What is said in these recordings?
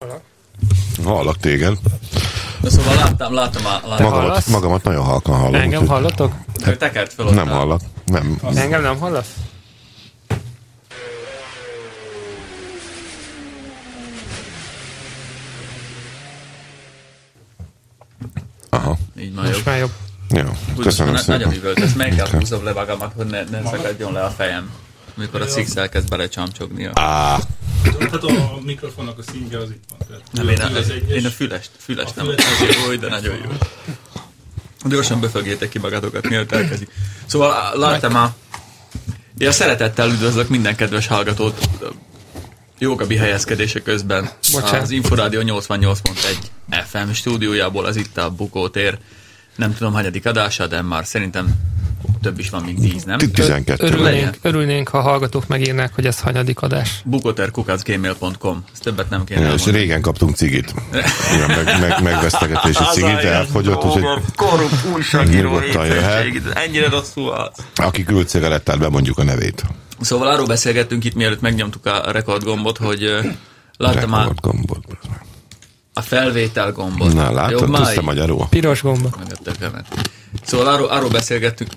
Hallak téged. De szóval láttam Magamat nagyon halkan hallom. Engem hallottok? Tekert fel ott. Nem hallak. Nem. Engem nem hallasz? Aha. Így már Most jobb. már jobb. Jó, köszönöm szépen. Nagyon üvölt, meg kell húzom le magamat, hogy ne szakadjon le a fejem, amikor a Six elkezd belecsamcsognia. Tehát a mikrofonnak a szintje az itt van. Nem, én a fülest nem azért jó, de nagyon jó. Gyorsan befögjétek ki magatokat, mielőtt elkezdik. Szóval láttam én szeretettel üdvözlök minden kedves hallgatót jogabi helyezkedése közben. Bocsánat. Az Inforádió 88.1 FM stúdiójából, az itt a Bukótér. Nem tudom, hanyadik adása, de már szerintem több is van, mint 10, nem? 12. Örülnénk, ha a hallgatók megírnák, hogy ez hanyadik adás. bukoter@gmail.com. Ezt többet nem kéne És régen kaptunk cigit. Megvesztegetési cigit, elfogyott, úgyhogy korrupt újságíró nyugodtan jöhet. Ennyire rosszul az. Aki küld cigarettát, bemondjuk a nevét. Szóval arról beszélgettünk itt, mielőtt megnyomtuk a rekordgombot, hogy láttam Rekordgombot. a felvétel gombot. Na, látod, tudsz magyarul? Piros gomba. Szóval arról beszélgettünk.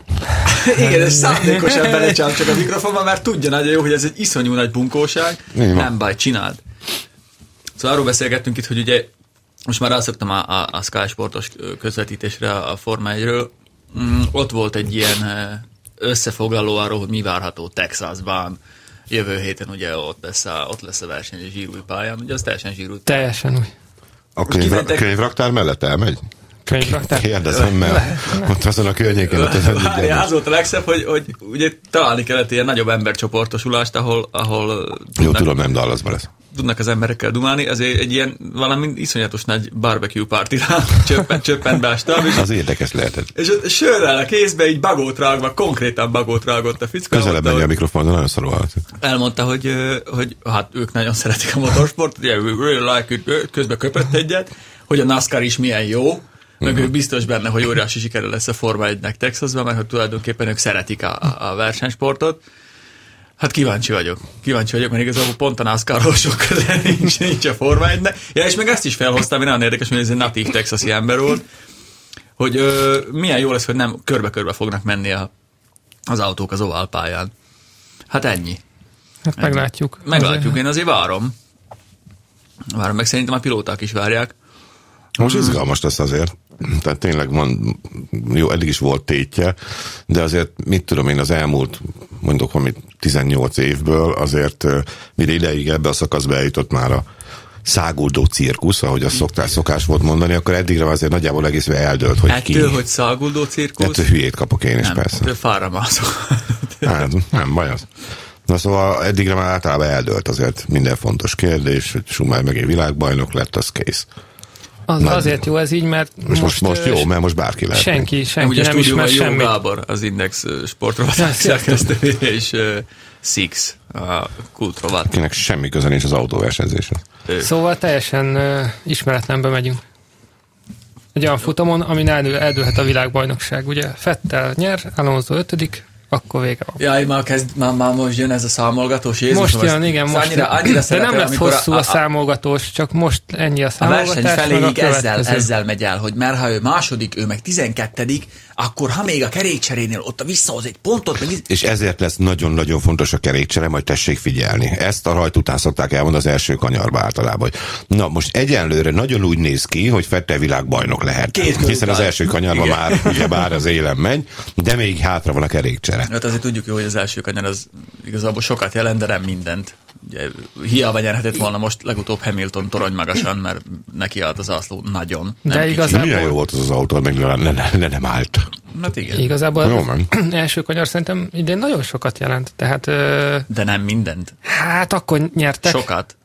Igen, ez szándékosan belecsám csak a mikrofonban, mert tudja nagyon jó, hogy ez egy iszonyú nagy bunkóság. Nem baj, csináld. Szóval arról beszélgettünk itt, hogy ugye most már rászoktam a Sky Sportos közvetítésre a Forma 1-ről. Ott volt egy ilyen összefoglaló arról, hogy mi várható Texasban. Jövő héten ugye ott lesz a verseny a zsírúj pályán. Ugye az teljesen zsírúj pályán. Teljesen új. A könyvraktár mellett elmegy? Könyvraktár? Kérdezem, mert ott azon a környéken. Az volt a legszebb, hogy ugye találni kellett ilyen nagyobb embercsoportosulást, ahol jó, tudom, nem Dallasban lesz. Tudnak az emberekkel dumálni, azért egy ilyen valami iszonyatos nagy barbecue partira csöppent be a stáb. Az érdekes lehetett. És ott sörrel a kézbe, így bagót rágva, konkrétan bagót rágott a fickó. Közelebb menj a mikrofon, de nagyon szarul hallott. Elmondta, hogy hát ők nagyon szeretik a motorsport, ugye really like it, közben köpött egyet, hogy a NASCAR is milyen jó, meg ők biztos benne, hogy óriási sikere lesz a Forma 1-nek Texasban, mert hogy tulajdonképpen ők szeretik a versenysportot. Hát kíváncsi vagyok, mert igazából pont a NASCAR-ról sok közel nincs a Forma 1-nek. Ja, és meg ezt is felhoztam, én nagyon érdekes, hogy ez egy natív texasi ember volt, hogy milyen jó lesz, hogy nem körbe-körbe fognak menni az autók az oválpályán. Hát ennyi. Hát meglátjuk. Meglátjuk, én azért várom, meg szerintem a pilóták is várják. Most izgalmas lesz azért. Tehát tényleg van, jó, eddig is volt tétje, de azért, mit tudom én, az elmúlt, mondok valamit 18 évből, azért mire ideig ebbe a szakaszba eljutott már a száguldó cirkusz, ahogy azt szokás volt mondani, akkor eddigre azért nagyjából egész eldőlt, hogy ki. Ettől, hogy száguldó cirkusz? Ettől hülyét kapok én is, nem, persze. Ettől fára mászok. Hát, nem baj az. Na szóval eddigre már általában eldőlt azért minden fontos kérdés, hogy Schumacher megint világbajnok lett, az kész. Azért jó ez így, mert most jó, mert most bárki lehet. Senki ugye nem ismer Jó semmit. Gábor, az Index sportrovatás szerkesztője, és Six, a kultrovat. Akinek semmi köze nincs az autóversenyzéshez. Szóval teljesen ismeretlenbe megyünk. Egy olyan futamon, amin eldőlhet a világbajnokság. Ugye Vettel nyer, Alonso 5., akkor vége van. Jaj, már most jön ez a számolgatós. Jézus, most jön, igen, most. Annyira de nem lesz hosszú a számolgatós, csak most ennyi a számolgatás. A verseny feléig ezzel megy el, hogy mert ha ő második, ő meg 12., akkor ha még a kerékcserénél ott visszahoz egy pontot, meg... És ezért lesz nagyon-nagyon fontos a kerékcsere, majd tessék figyelni. Ezt a rajt után szokták elmondani az első kanyarba általában. Na, most egyenlőre nagyon úgy néz ki, hogy Vettel világbajnok lehet. Hiszen az első kanyarban már ugye bár az élen megy, de még hátra van a kerékcsere. Hát azért tudjuk jó, hogy az első kanyar az igazából sokat jelent, de nem mindent. Ugye, hiába nyerhetett volna most legutóbb Hamilton torony magasan, mert neki állt az ászló nagyon. De igazából... Milyen jó volt az az autó, meg nem állt. Hát igen. Igazából első kanyar szerintem idén nagyon sokat jelent. Tehát, de nem mindent. Hát akkor nyertek. Sokat.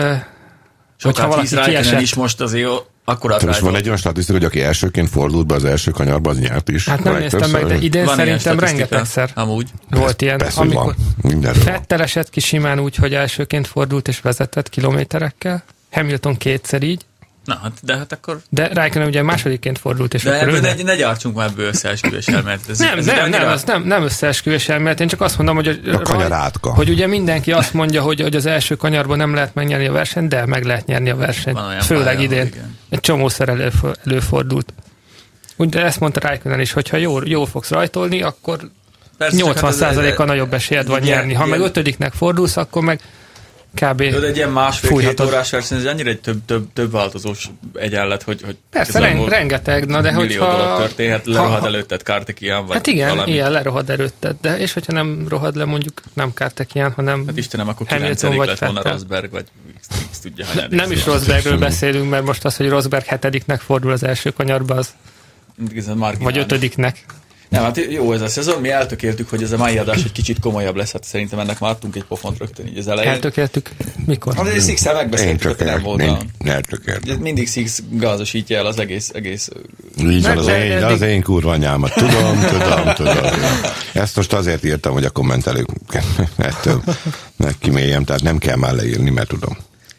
Sokat, hisz Räikkönen is most azért akkor most van egy olyan statisztika, hogy aki elsőként fordult be az első kanyarba, az nyert is. Hát nem néztem meg, de idén van szerintem rengetegszer amúgy volt ilyen, persze, amikor Vettel esett ki simán úgy, hogy elsőként fordult és vezetett kilométerekkel. Hamilton kétszer így. Na, hát, de hát akkor... De Räikkönen ugye másodikként fordult, és de akkor ne gyártsunk már ebből összeesküvés elméletet. Nem összeesküvés elmélet, én csak azt mondom, hogy a kanyarátka. Hogy ugye mindenki azt mondja, hogy az első kanyarban nem lehet megnyerni a versenyt, de meg lehet nyerni a versenyt. Főleg idén. Egy csomószer előfordult. Ugye ezt mondta Räikkönen is, hogyha jól fogsz rajtolni, akkor persze, 80%-a nagyobb esélyed van nyerni. Ha meg 5-nek fordulsz, akkor meg kb. De egy ilyen másfél-két órás verseny, ez annyira egy több változós egyenlet, hogy persze, rengeteg, de millió dolog történhet, lerohad előtted Karthikeyan, vagy hát igen, valami. ilyen lerohad előtted, de és hogyha nem rohad le mondjuk nem Karthikeyan, hanem hát Istenem, akkor 9. lett volna Rosberg, vagy X tudja, nem is Rosbergről beszélünk, mert most az, hogy Rosberg 7-nek fordul az első kanyarba, az vagy 5-nek. Nem, hát jó ez a szezon, mi eltökéltük, hogy ez a mai adás egy kicsit komolyabb lesz, hát szerintem ennek már adtunk egy pofont rögtön így az elején. Eltökéltük? Mikor? Hát egy Six-el megbeszéltük, hogy nem volna. Eltökéltük. Mindig Six gázosítja el az egész... Így van, az én kurva anyámat. Tudom. Ezt most azért írtam, hogy a kommentelők ettől megkiméljem, tehát nem kell már leírni, mert tudom.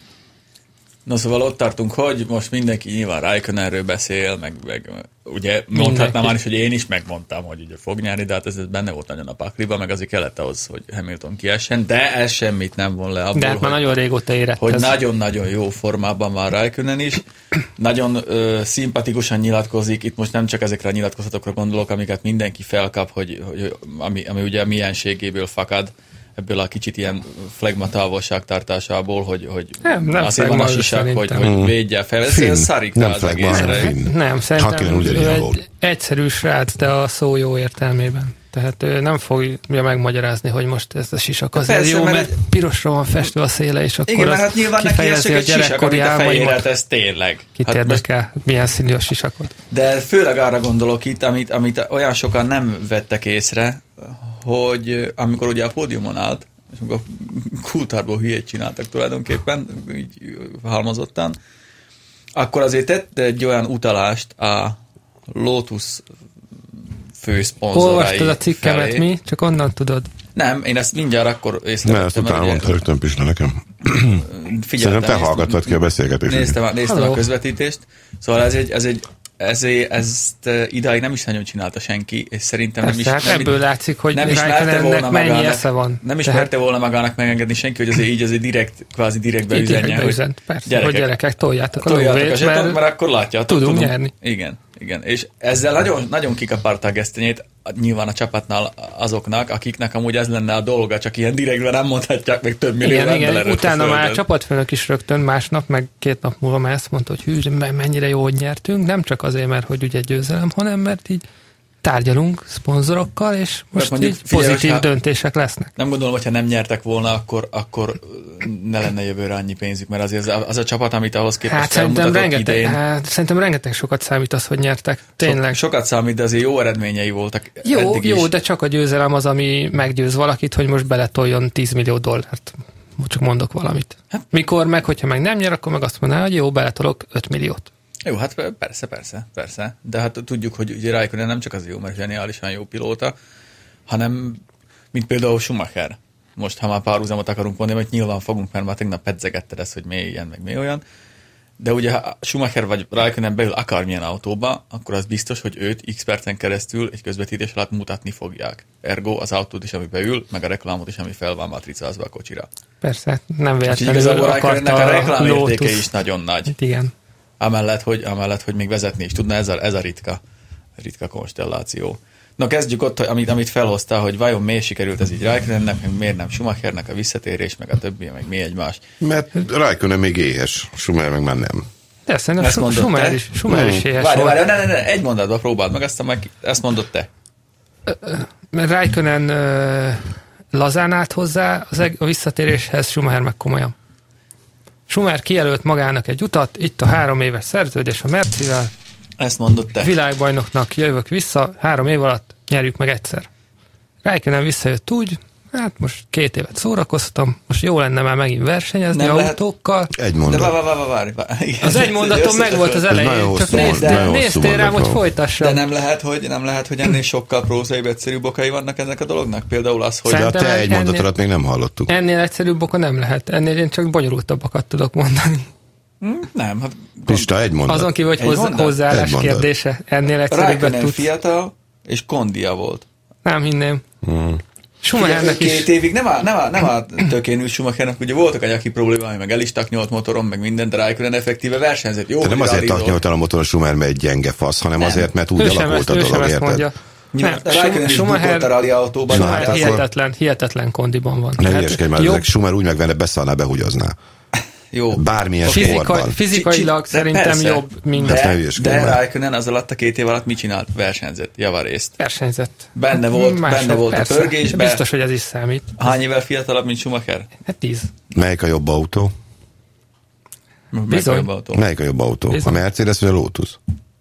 Na szóval ott tartunk, hogy most mindenki nyilván Räikkönenről beszél, meg ugye mondhatnám már is, hogy én is megmondtam, hogy ugye fog nyerni, de hát ez benne volt nagyon a pakliba, meg azért kellett ahhoz, hogy Hamilton kiessen, de ez semmit nem von le abból, de hát már nagyon régóta érett hogy nagyon-nagyon jó formában van Räikkönen is, nagyon szimpatikusan nyilatkozik, itt most nem csak ezekre a nyilatkozatokra gondolok, amiket mindenki felkap, hogy ami ugye a mienségéből fakad, ebből a kicsit ilyen flegma távolságtartásából, hogy nem azért van a sisak, hogy védje fel. Ez szarikta az egészre. Nem, szerintem ő egy egyszerű srác, de a szó jó értelmében. Tehát ő nem fogja megmagyarázni, hogy most ez a sisak azért jó, mert pirosra van festve a széle, és akkor igen, hát nyilván neki ez csak egy sisak, amit a fejéret, ez tényleg. Kit érdekel, milyen színű a sisakot. De főleg arra gondolok itt, amit olyan sokan nem vettek észre, hogy amikor ugye a pódiumon állt, és amikor Coulthardból hülyét csináltak tulajdonképpen, így halmozottan, akkor azért tett egy olyan utalást a Lotus főszponzorai. Olvastad a cikkemet felé. Mi? Csak onnan tudod. Nem, én ezt mindjárt akkor észrevettem. Ne, ezt utána mondta rögtön Pisna nekem. Szerintem te hallgatod ki a beszélgetést. Néztem a közvetítést. Szóval ezt idáig nem is nagyon csinálta senki, és szerintem persze, nem is... Hát ebből látszik, hogy Räikkönennek mennyi esze van. Nem ismerte volna magának megengedni senki, hogy azért így azért kvázi direktbe üzenje, hogy persze, hogy gyerekek, toljátok a lóvét, mert akkor látjátok. Tudunk nyerni. Igen. És ezzel nagyon, nagyon kikaparta a gesztenyét nyilván a csapatnál azoknak, akiknek amúgy ez lenne a dolga, csak ilyen direktben nem mondhatják meg több millió ember előtt. Utána már a csapatfőnök is rögtön másnap, meg 2 nap múlva már ezt mondta, hogy hű, mennyire jó, hogy nyertünk, nem csak azért, mert hogy ugye győzelem, hanem mert így tárgyalunk szponzorokkal, és most mondjuk, így pozitív döntések lesznek. Nem gondolom, hogyha nem nyertek volna, akkor ne lenne jövőre annyi pénzük, mert azért az a csapat, amit ahhoz képest felmutatott idején. Szerintem rengeteg sokat számít az, hogy nyertek. Tényleg. Sokat számít, de azért jó eredményei voltak. Jó, de csak a győzelem az, ami meggyőz valakit, hogy most beletoljon $10 millió. Csak mondok valamit. Hát? Mikor meg, hogyha meg nem nyer, akkor meg azt mondaná, hogy jó, beletolok 5 milliót. Jó, hát persze. De hát tudjuk, hogy ugye Räikkönen nem csak az jó, mert zseniálisan jó pilóta, hanem, mint például Schumacher. Most, ha már párhuzamot akarunk mondani, mert nyilván fogunk, mert már tegnap pedzegetted ezt, hogy mi ilyen, meg mi olyan. De ugye, ha Schumacher vagy Räikkönen beül akármilyen autóba, akkor az biztos, hogy őt X percen keresztül egy közvetítés alatt mutatni fogják. Ergo az autót is, ami beül, meg a reklámot is, ami fel van matricázva a kocsira. Persze, nem véletlenül akarta a reklámértéke is nagyon nagy. Igen. Amellett, hogy még vezetni is tudna, ez a ritka konstelláció. Na kezdjük ott, amit felhoztál, hogy vajon miért sikerült ez így Räikkönennek, meg miért nem Schumachernek a visszatérés, meg a többi, meg mi egymás. Mert Räikkönen még éhes, Schumacher meg már nem. De szerintem Schumacher is éhes. Várj, ne, egy mondatban próbáld meg, ezt mondod te. Mert Räikkönen lazán állt hozzá a visszatéréshez, Schumacher meg komolyan. Schumacher kijelölt magának egy utat, itt a 3 éves szerződés a Mercivel. Ezt mondott te. Világbajnoknak jövök vissza, 3 év alatt nyerjük meg egyszer. Räikkönen visszajött úgy, hát most 2 évet szórakoztam, most jó lenne már megint versenyezni nem autókkal. Egy mondat. Várj. Az egy mondatom meg volt az elején, csak néztél rám, hogy folytassam. De nem lehet, hogy ennél sokkal prózaibb, egyszerűbb okai vannak ennek a dolognak? Például az, hogy... De a te egy mondatodat még nem hallottuk. Ennél egyszerűbb oka nem lehet. Ennél én csak bonyolultabbakat tudok mondani. Nem, hát... Pista, egy mondat. Azon kívül, hogy hozzáállás kérdése. Ennél egyszerűbbet tudsz. Fiatal, és kondia volt. Nem hinném. Schumachernek is. 2 évig nem a tökénül Schumachernek, ugye voltak anyagi problémái, meg el is taknyolt motoron, meg minden, de Raikkonen effektíve versenyzett. Jó, nem azért taknyolt a motoron Schumacher, mert egy gyenge fasz, hanem azért, mert úgy alakult a dolog, érted? Raikkonen is bukott a rally autóban. Hihetetlen kondiban van. Ne hülyeskedj, mert Schumacher úgy megvenne, beszarná, behugyozná. Jó. Bármilyen sportban. Fizikailag szerintem persze, jobb, mint... De Raikkonen az alatt a 2 év alatt mit csinált? Versenyzett, javarészt. Versenyzett. Benne volt a pörgésben. Biztos, hogy ez is számít. Hány évvel fiatalabb, mint Schumacher? Hát 10. Melyik a jobb autó? Bizony. Melyik a jobb autó? Bizony. A Mercedes vagy a Lotus?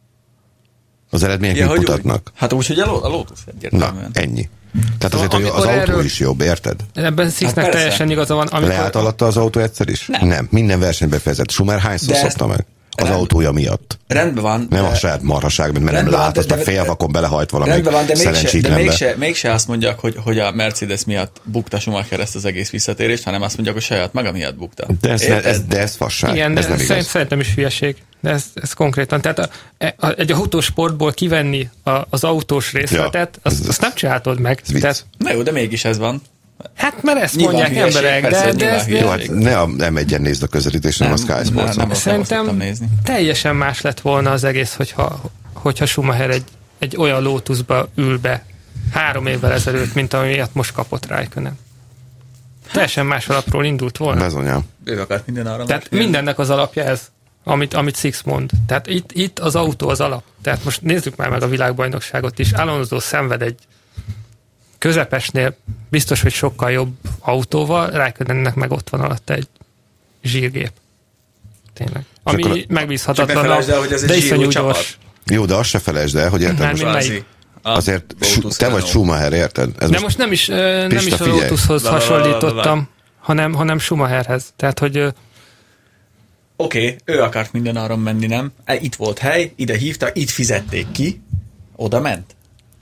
Az eredmények mit mutatnak? Hát úgy, hogy a Lotus egyértelműen. Na, ennyi. Tehát azért az autó is jobb, érted? Ebben Sixnek teljesen igaza van. Leállt alatta az autó egyszer is? Nem. Minden versenyben fejezett. Schumacher hányszor szopta meg? Az autója miatt. Rendben van. Nem a saját marhaság, mert nem lát, azt a félvakon belehajt valami szerencsétlenbe. De mégse azt mondják, hogy a Mercedes miatt bukta Schumacher ezt az egész visszatérést, hanem azt mondják, hogy saját maga miatt bukta. De ez fasság. Igen, ez nem igaz. Szerintem is hülyeség. De ez konkrétan. Tehát egy autósportból kivenni az autós részletet, azt nem csináltad meg. Na jó, de mégis ez van. Hát mert ezt mondják emberek, de ez... Jó, hát ne a M1-en nézd a közvetítést, hanem a Sky Sports-on. Szerintem teljesen más lett volna az egész, hogyha Schumacher egy olyan Lotusba ül be 3 évvel ezelőtt, mint amilyet most kapott Raikkonen. Teljesen más alapról indult volna. Bezonyám. Ő akart minden arra. Tehát mindennek az alapja ez, amit Six mond. Tehát itt az autó az alap. Tehát most nézzük már meg a világbajnokságot is. Alonso szenved egy közepesnél biztos, hogy sokkal jobb autóval, Raikkonennek meg ott van alatta egy zsírgép. Tényleg. Ami megbízhatatlan, de iszonyú gyors. Jó, de azt se felejtsd el, hogy érted azért te vagy Schumacher, érted? De most nem is a Lotushoz hasonlítottam, hanem Schumacherhez. Tehát, hogy... Oké, ő akart minden áron menni, nem? Itt volt hely, ide hívták, itt fizették ki, oda ment.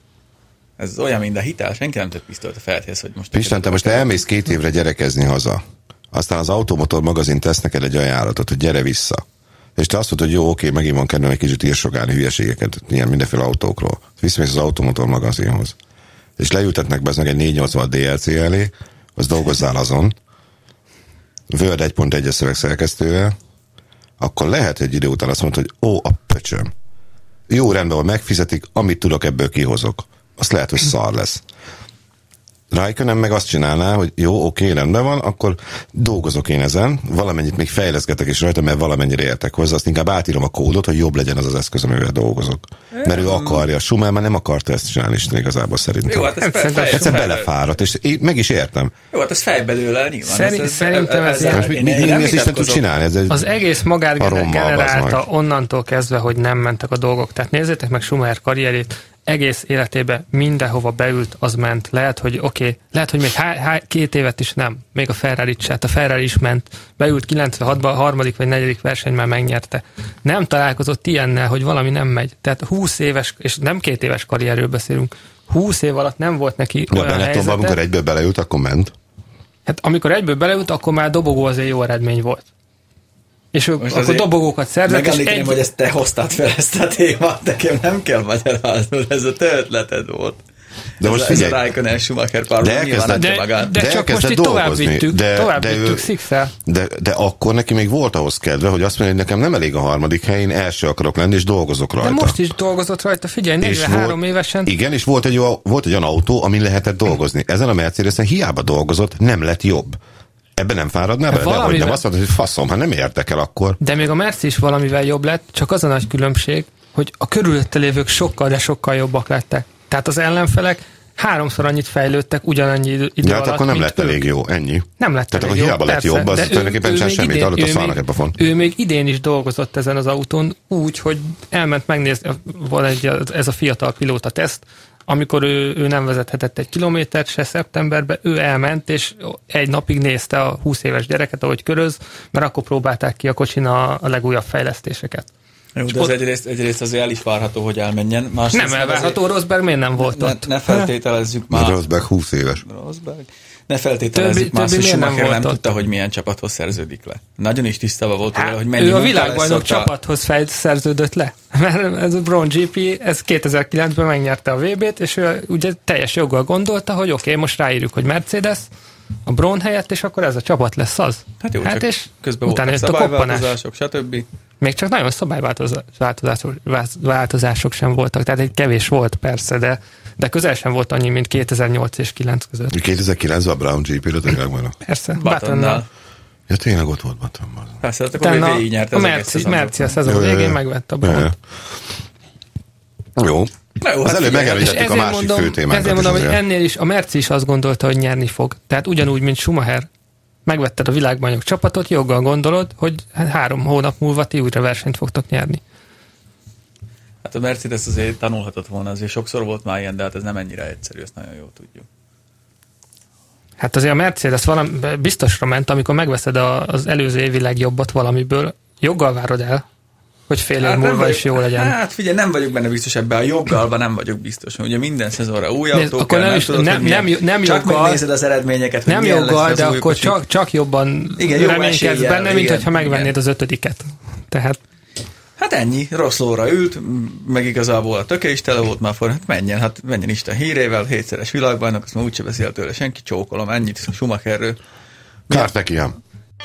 Ez olyan, mint a hitel, senki nem tett pisztolyt a fejedhez, hogy most... Pistán, te most elmész 2 évre gyerekezni haza. Aztán az Automotor magazin tesz neked egy ajánlatot, hogy gyere vissza. És te azt mondod, hogy jó, oké, megint van kedvem egy kicsit írsogálni hülyeségeket, ilyen mindenféle autókról. Visszamész az Automotor magazinhoz. És leültetnek be egy 480 DLC elé, az dolgozzál azon, Word 1.1-es szövegszerkesztővel, akkor lehet egy idő után azt mondod, hogy a pöcsöm. Jó, rendben van, megfizetik, amit tudok, ebből kihozok. Azt lehet, hogy szar lesz. Raikkonen meg azt csinálná, hogy jó, oké, rendben van, akkor dolgozok én ezen, valamennyit még fejleszgetek is rajta, mert valamennyire értek hozzá, azt inkább átírom a kódot, hogy jobb legyen az az eszköz, amivel dolgozok. Mert ő akarja, Schumacher már nem akarta ezt csinálni, Isten igazából szerintem. Jó, hát egyszer belefáradt, és én meg is értem. Jó, hát ez fejbelőle nyilván. Szerintem ez mi Isten tud csinálni? Az egész magát generálta onnantól kezdve, hogy nem mentek a dolgok. Tehát nézzétek meg Schumacher karrierét, egész életében mindenhova beült, az ment. Lehet, hogy lehet, hogy még 2 évet is nem. Még a Ferrari-t se. A Ferrari is ment. Beült 96-ban, a 3. vagy 4. verseny már megnyerte. Nem találkozott ilyennel, hogy valami nem megy. Tehát 20 éves, és nem 2 éves karrierről beszélünk. 20 év alatt nem volt neki olyan helyzete. Amikor egyből beleült, akkor ment? Hát amikor egyből beleült, akkor már dobogó azért jó eredmény volt. És akkor dobogókat szerzett. Megemlíteném, hogy ezt te hoztad fel ezt a témát, nekem nem kell magyaráznod, ez a te ötleted volt. De most ez a Raikkonen Schumacher párban nyilván adja magát. De csak most itt tovább vittük Six-el. De akkor neki még volt ahhoz kedve, hogy azt mondja, hogy nekem nem elég a 3. helyén, első akarok lenni, és dolgozok rajta. De most is dolgozott rajta, figyelj, 43 évesen. Igen, és volt egy olyan autó, amin lehetett dolgozni. Ezen a Mercedesen hiába dolgozott, nem lett jobb. Ebben nem fáradnál bele? Dehogy nem, azt mondod, hogy faszom, ha nem érdekel akkor. De még a Merci is valamivel jobb lett, csak az a nagy különbség, hogy a körülötte lévők sokkal, de sokkal jobbak lettek. Tehát az ellenfelek 3-szor annyit fejlődtek ugyanannyi idő alatt, akkor nem lett elég jó, ennyi. Nem lett tehát elég jó. Hiába lett jobb, az tulajdonképpen sem semmit, adott a szarnak ebbe font. Ő még idén is dolgozott ezen az autón úgy, hogy elment megnézni, van ez a fiatal pilóta teszt, amikor ő nem vezethetett 1 kilométert se szeptemberben, ő elment, és egy napig nézte a 20 éves gyereket, ahogy köröz, mert akkor próbálták ki a kocsin a legújabb fejlesztéseket. Jó, de ez egyrészt azért el is várható, hogy elmenjen. Nem elvárható, Rosberg miért nem volt ott? Ne feltételezzük már. Rosberg 20 éves. Ne feltételezzük már, hogy Schumacher nem tudta, hogy milyen csapathoz szerződik le. Nagyon is tisztában volt vele, hogy mennyi ő a világbajnok csapathoz szerződött le. Mert ez a Braun GP, ez 2009-ben megnyerte a VB-t, és ő ugye teljes joggal gondolta, hogy oké, most ráírjuk, hogy Mercedes a Braun helyett, és akkor ez a csapat lesz az. Hát jó, hát és közben utána jött a szabályváltozások, stb. Még csak nagyon szabályváltozások sem voltak, tehát egy kevés volt persze, de közel sem volt annyi, mint 2008 és 9 között. 2009-ben a Braun GP-re tényleg. Persze, Buttonnal. Ja, tényleg ott volt Buttonban. Persze, akkor végignyerte az egész szezonot. Merci a szezon végén megvette a Braun. Jó. Az előbb megemlítettük a másik fő témákat. Ezért mondom, hogy ennél is a Merci is azt gondolta, hogy nyerni fog. Tehát ugyanúgy, mint Schumacher. Megvetted a világbajnok csapatot, joggal gondolod, hogy 3 hónap múlva ti újra versenyt fogtok nyerni. Hát a Mercedes azért tanulhatott volna, azért sokszor volt már ilyen, de hát ez nem ennyire egyszerű, ezt nagyon jól tudjuk. Hát azért a Mercedes biztosra ment, amikor megveszed az előző évi legjobbat valamiből, joggal várod el, hogy fél év múlva is jó legyen. Hát figyelj, nem vagyok benne biztos ebben, a joggalban nem vagyok biztos. Ugye minden szezonra új autó kell, nem tudod, nem csak joggal, megnézed az eredményeket, nem joggal, de akkor csak jobban reménykedsz benne, mint hogyha megvennéd az 5. Tehát hát ennyi, rossz lóra ült, meg igazából a töke is tele volt már hát menjen Isten hírével, 7-szeres világbajnok, azt már úgyse beszél tőle senki, csókolom, ennyit Schumacherről. Kártekiám.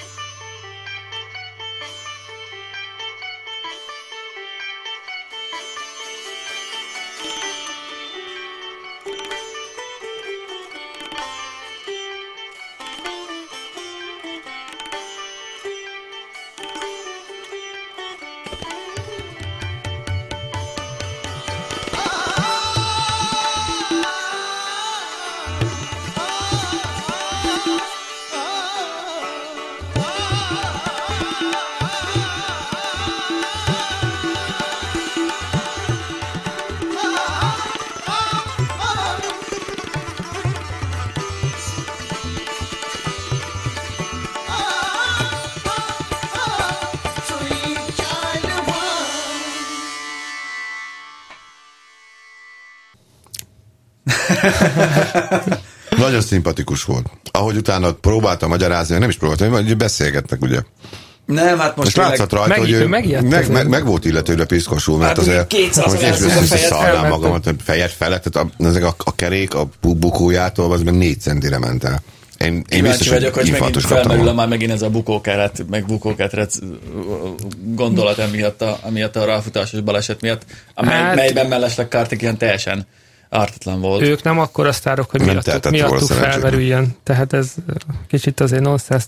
Nagyon szimpatikus volt. Ahogy utána próbáltam magyarázni, nem is próbáltam, hogy beszélgetnek, ugye. Nem, hát most látszott rajta, hogy ő meg volt illetőre piszkosul, mert hát azért kétszáz magamat fejet felett, tehát a kerék a bukójától, az meg 4 centire ment el. Én kíváncsi vagyok, hogy megint felmerül már megint ez a bukókeret gondolat emiatt a ráfutásos baleset miatt, melyben mellesleg Kártekián teljesen ártatlan volt. Ők nem akkora sztárok, hogy miattuk felmerüljön. Tehát ez kicsit azért nonsense.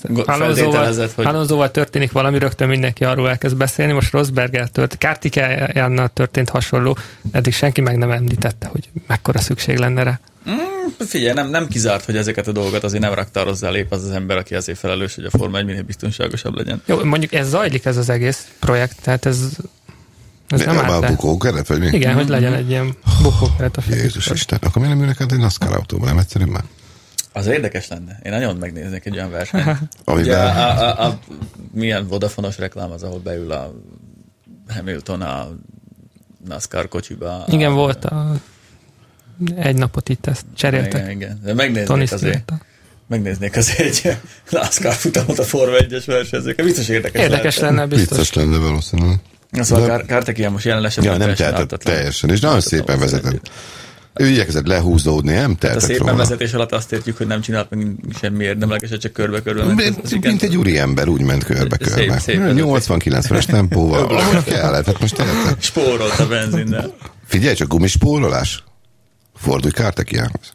Alonsoval történik valami, rögtön mindenki arról elkezd beszélni. Most Rosberggel Kártikájánnal történt hasonló. Eddig senki meg nem említette, hogy mekkora szükség lenne rá. Figyelj, nem kizárt, hogy ezeket a dolgokat azért nem raktározza lép az ember, aki azért felelős, hogy a Forma 1 minél biztonságosabb legyen. Jó, mondjuk ez zajlik, ez az egész projekt, tehát ez nem a bukókeret, vagy mi? Igen, hogy legyen egy ilyen bukókeret a Jézus Isten, akkor miért nem ülnek át egy NASCAR autóban, nem egyszerűen már? Az érdekes lenne. Én nagyon megnéznék egy olyan versenyt. Ugye milyen Vodafone-os reklám az, ahol beül a Hamilton a NASCAR kocsiba. Igen, volt egy napot itt ezt cseréltek. Igen. De megnéznék azért egy NASCAR futamot a Forma 1-es versenyzőkkel. Biztos érdekes lenne. Biztos lenne valószínűleg. Szóval Kártekián most jelen esetben nem tehetett teljesen, és nagyon szépen vezetett. Ő igyekezett lehúzódni, nem tehetett róla. A szépen vezetés alatt azt értjük, hogy nem csinált meg semmi érdemlegeset, csak körbe-körbe ment. Mint egy úri ember, úgy ment körbe-körbe. 80-90-es tempóval, ahogy kellett. Hát most tehetett. Spórolt a benzinnel. Figyelj csak, gumispórolás. Fordulj Kártekiánhoz.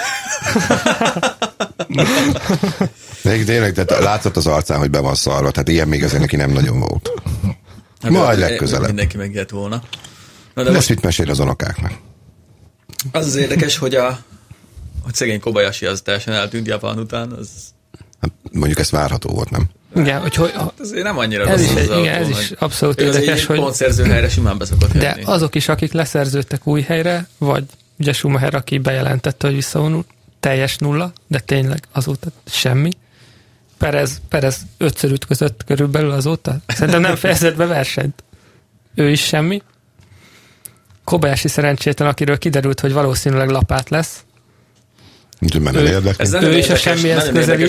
Tényleg, tehát látszott az arcán, hogy be van szarva, tehát ilyen még azért neki nem nagyon volt. Majd legközelebb. Mindenki megjött volna. De most mit mesél az unokáknak? Az érdekes, hogy szegény Kobayashi az teljesen eltűnt Japán után. Hát mondjuk ez várható volt, nem? Igen, hogy azért nem annyira rossz az autó. Igen, ez is abszolút érdekes, hogy pontszerző helyre simán beszokott jönni. De azok is, akik leszerződtek új helyre, vagy ugye Schumacher, aki bejelentette, hogy visszavonul, teljes nulla, de tényleg azóta semmi. Perez 5-ször ütközött körülbelül azóta. Szerintem nem fejezett be versenyt. Ő is semmi. Kobayashi szerencsétlen, akiről kiderült, hogy valószínűleg lapát lesz. Ő is a semmihez közeli.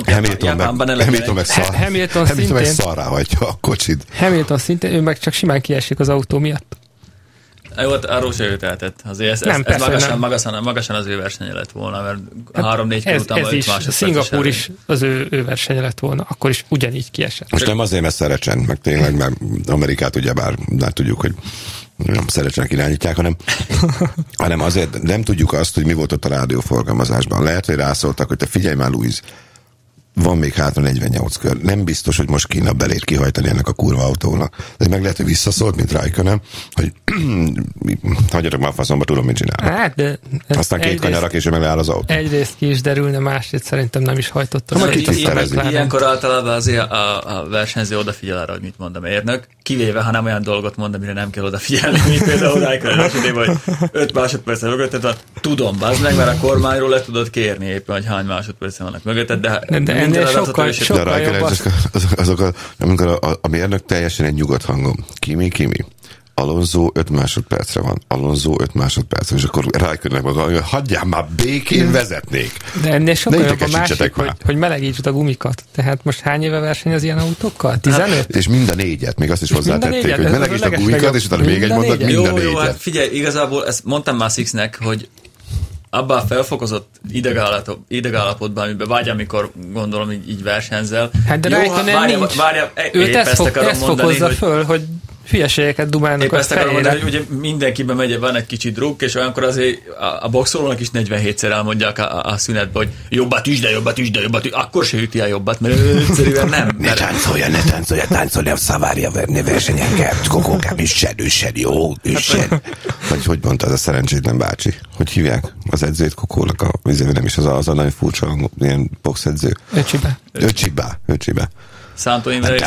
Hamilton meg szarrá hagyja a kocsit. Hamilton szintén, ő meg csak simán kiesik az autó miatt. Jó, arról se ő tehetett. Azért ez magasan az ő versenye lett volna, mert 3-4 kör után 5 másodperces. Szingapúr is az ő versenye lett volna, akkor is ugyanígy kiesett. Most nem azért, mert Szerecsen, meg tényleg, mert Amerikát ugyebár, de tudjuk, hogy nem Szerecsenek irányítják, hanem azért nem tudjuk azt, hogy mi volt ott a rádióforgalmazásban. Lehet, hogy rászóltak, hogy te figyelj már, Louis, van még hátra 48 kör. Nem biztos, hogy most kéne a belét kihajtani ennek a kurva autónak. De meg lehet, hogy visszaszólt, mint Raikkonen, hogy hagyjatok már a faszomba, tudom, mit csinálni. Hát, de aztán 2 kanyarra később meg leáll az autó. Egyrészt ki is derülne, másrészt szerintem nem is hajtotta. Ilyenkor általában azért a versenyző odafigyel arra, hogy mit mond a mérnök, kivéve, ha nem olyan dolgot mond, amire nem kell odafigyelni, mint például Raikkonen esetében, hogy 5 másodperccel mögötted van, tudom, bazd meg, mert a kormányról le tudod kérni éppen, hogy hány másodperccel vannak mögötted, de ennél sokkal jobb. Amikor a mérnök teljesen egy nyugodt hangom. Kimi. Alonso 5 másodpercre van. Alonso 5 másodpercre. És akkor Raikkonennek maga, hogy hagyjál már békén, vezetnék. De ennél sokkal jobb a másik, hogy melegítsd a gumikat. Tehát most hány éve verseny az ilyen autókkal? 15? És mind a 4-et. Még azt is hozzátették, hogy melegítsd a gumikat, és utána még egy mondat, mind a 4-et. Jó, hát figyelj, igazából ezt mondtam már Sixnek, hogy abban a felfokozott idegállapotban, amiben vagy, amikor gondolom így versenyzel. Hát de Raikkonen nincs. Őt ezt fokozza föl, hogy hülyeségeket dumálnak a fejére. Hogy ugye mindenkiben megy, van egy kicsit druk, és olyankor azért a boxolónak is 47-szer elmondják a szünetbe, hogy jobbat üsd, akkor se üti a jobbat, mert egyszerűen nem. Ne táncolja a Szavária versenyenkel, kokókám, üssen, jó. Hogy mondta az a szerencsétlen bácsi? Hogy hívják az edzőt Kokónak, nem is az a nagyon furcsa ilyen boxedző? Öcsibe. Szántó Imre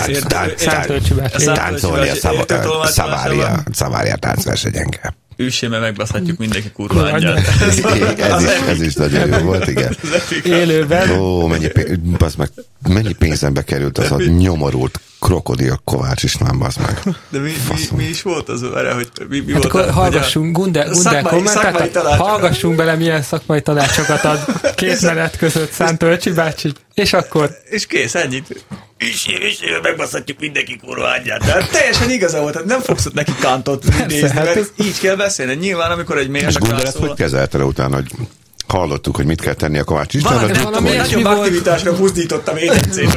Szavária táncversenyenke. Üssé, mert megbaszhatjuk mindenki kurva angyalt. Ez is nagyon jó volt, igen. Élőben. Ó, mennyi pénzembe került az a nyomorult krokodil Kovács István, bazd meg. De mi is volt az erre, hogy mi hát volt? Akkor hallgassunk, Gundel kommentát, hallgassunk bele, milyen szakmai tanácsokat ad 2 menet között Szántó Öcsi bácsi, és akkor... És kész, ennyit. Üssé, megbaszhatjuk mindenki kurva ágyát. De teljesen igaza volt, hát nem fogsz neki kantot nézni, mert így kell beszélni. Nyilván, amikor egy mérnök rászól... És Gundel ezt hogy kezelte le utána, hogy hallottuk, hogy mit kell tenni a Kovács Istvánra? Valami nagyobb aktivitásra buzdítottam éjjegycét.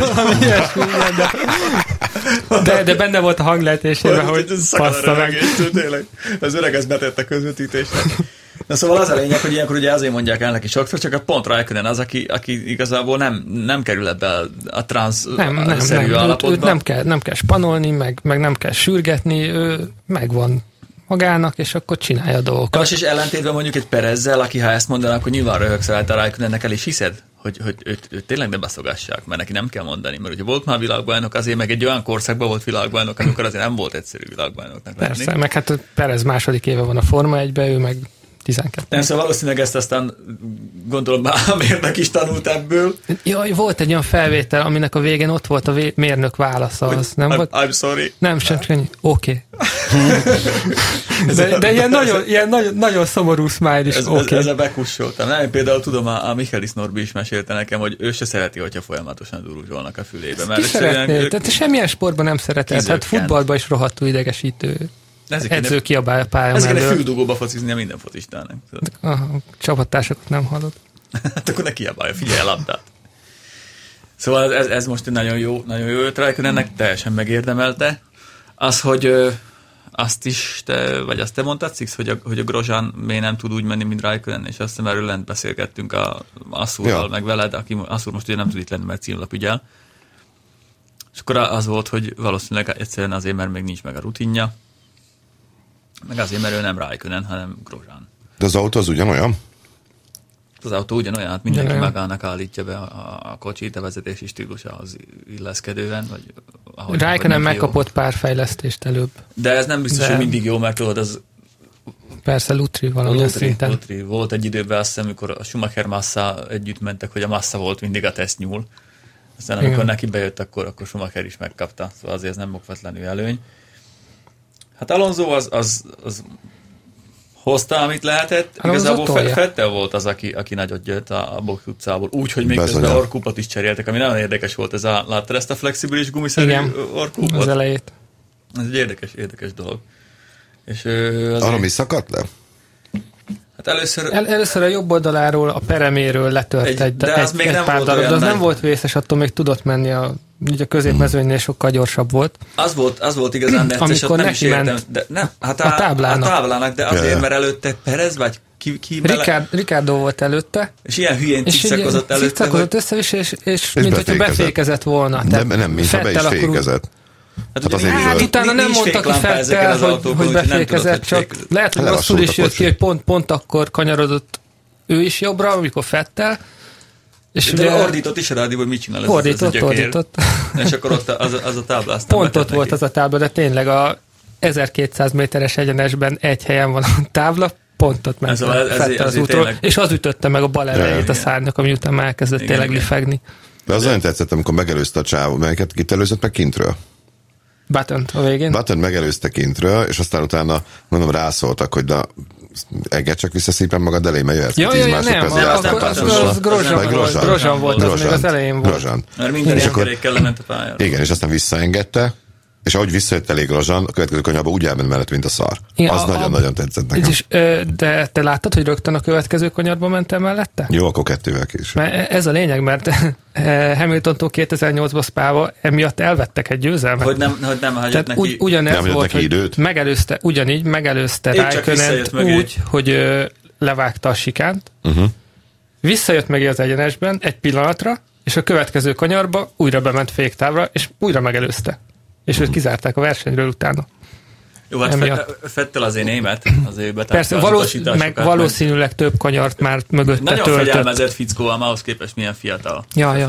De benne volt a hanglejtésében, hogy passza meg. Tényleg, az öreg ezt betett a közvetítésnek. Na szóval az a lényeg, hogy ilyenkor ugye azért mondják el neki sokszor, csak a pont Raikkonen az, aki igazából nem kerül ebbe a transz-szerű állapotba. Őt nem kell spanolni, meg nem kell sürgetni, ő megvan magának, és akkor csinálja a dolgokat. Most is ellentétben mondjuk egy Perezzel, aki ha ezt mondanak, akkor nyilván röhögszel a Raikkonennek el is hiszed, hogy őt tényleg ne baszogassák, mert neki nem kell mondani, mert ugye volt már világbajnok, azért meg egy olyan korszakban volt világbajnok, amikor azért nem volt egyszerű világbajnoknak lenni. Persze, meg hát Perez második éve van a Forma 1-ben, ő meg 12. Nem, szóval valószínűleg ezt aztán gondolom már a mérnök is tanult ebből. Jaj, volt egy olyan felvétel, aminek a végén ott volt a mérnök válasza. Az, nem volt? I'm sorry. Nem, sem oké. De ilyen nagyon szomorú smile is oké. Ez a bekussoltam. Nem, én például tudom, a Michaelis Norbi is mesélte nekem, hogy ő se szereti, hogyha folyamatosan duruzsolnak a fülébe. Mert tehát semmilyen sportban nem szeretett. Hát futballban is rohadtul idegesítő. Edző kiabál a pálya mellől. Ezeket füldugóba fociznia minden focistának. A csapattársakat nem hallod. Hát akkor ne kiabálja, figyelj a labdát. Szóval ez most egy nagyon jó ötrájkön, ennek teljesen megérdemelte. Az, hogy azt te mondtad, Six, hogy a Grosjean még nem tud úgy menni, mint Raikkonen, és azt hiszem erről lent beszélgettünk a Asszúrral, meg veled, aki Asszúr most ugye nem tud itt lenni, mert címlapügyel. És akkor az volt, hogy valószínűleg egyszerűen azért, mert még nincs meg a rutinja, meg azért, mert ő nem Raikkonen, hanem Grosjean. De az autó az ugyanolyan? Az autó ugyanolyan, hát mindenki magának állítja be a kocsit, a vezetési stílusához illeszkedően. Raikkonen megkapott pár fejlesztést előbb. De ez nem biztos, hogy mindig jó, mert tudod, az... Persze Lutri valamilyen szinten. Lutri. Volt egy időben azt hiszem, amikor a Schumacher Massa együtt mentek, hogy a Massa volt mindig a tesztnyúl. Aztán amikor neki bejött, akkor Schumacher is megkapta. Szóval azért ez nem okvetlenül előny. Hát Alonso az hozta, amit lehetett. Igazából Vettel volt az, aki nagyot jött a box utcából. Úgy, hogy még közben orkúpot is cseréltek, ami nagyon érdekes volt. Láttad ezt a flexibilis gumiszerű orkúpot? Az elejét. Ez egy érdekes dolog. És arra mi szakadt le? Hát először a jobb oldaláról, a pereméről letört egy pár darab, de az nem volt vészes, attól még tudott menni a középmezőnynél sokkal gyorsabb volt. Az volt igazán necces, amikor nem is értem. A táblának. De azért, mert előtte Perez, vagy ki Ricardo volt előtte. És ilyen hülyén cikcakozott előtte. Cikcakozott össze is, és mint hogyha befékezett volna. Nem, mintha be is fékezett. Hát utána nem mondta ki Vettel, hogy befékezett, csak lehet, hogy rosszul is jött ki, hogy pont akkor kanyarodott ő is jobbra, amikor Vettel. De ordított is a rádió, hogy mit csinál ez ordított. És akkor ott az a tábla. Pont ott volt az a tábla, de tényleg a 1200 méteres egyenesben egy helyen van a tábla, pont ott ment Vettel az útról, és az ütötte meg a bal elejét a szárnynak, ami után már elkezdett tényleg lifegni. De az nagyon tetszett, amikor megelőzte a csávó, melyiket kit előzött meg kintről? Button a végén. Button megelőzte kintről, és aztán utána mondom rászóltak, hogy engedd csak vissza szépen magad elé, mert jöhetsz 10 másodperc. Az Grosjean volt, az még az elején volt. Mert minden ilyenkerékkel lement a pályára. Igen, és aztán visszaengedte, és ahogy visszajött elég Grosjean, a következő kanyarba úgy elment mellett, mint a szar. Igen, az nagyon-nagyon tetszett nekem. De te láttad, hogy rögtön a következő kanyarba mentem mellette? Jó, akkor 2-vel később. Ez a lényeg, mert Hamiltontól 2008-ban Spába emiatt elvettek egy győzelmet. Hogy nem hagyott neki. Ugyanez volt, hogy megelőzte Räikkönent úgy, hogy levágta a sikánt, visszajött meg az egyenesben egy pillanatra, és a következő kanyarba újra bement féktávra, és újra megelőzte. És őt kizárták a versenyről utána. Jó, hát Vettel azért német, azért persze, valószínűleg több kanyart már mögötte nagyon töltött. Nagyon fegyelmezett fickó, ahhoz képest milyen fiatal.